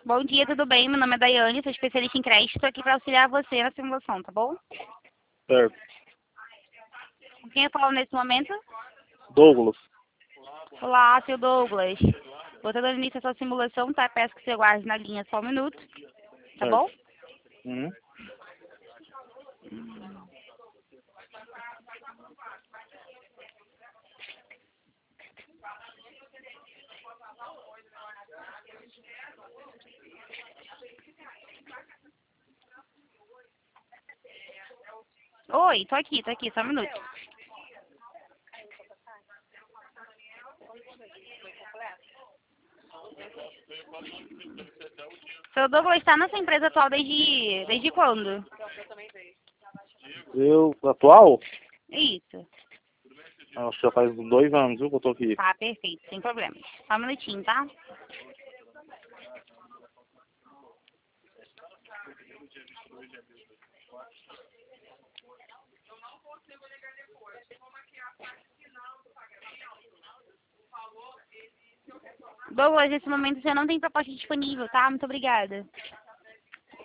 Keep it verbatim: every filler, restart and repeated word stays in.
Bom dia, tudo bem? Meu nome é Daiane, sou especialista em crédito, estou aqui para auxiliar você na simulação, tá bom? Certo. Com quem eu falo nesse momento? Douglas. Olá, seu Douglas. Vou estar dando início à sua simulação, tá? Peço que você guarde na linha só um minuto, tá Certo. bom? Uhum. Oi, tô aqui, tô aqui, só um minuto. Seu Douglas está na sua empresa atual desde, desde quando? Eu, atual? Isso. Acho que já faz dois anos, viu, que eu tô aqui. Tá, perfeito, sem problema. Só um minutinho, tá? Douglas, nesse momento você não tem proposta disponível, tá? Muito obrigada.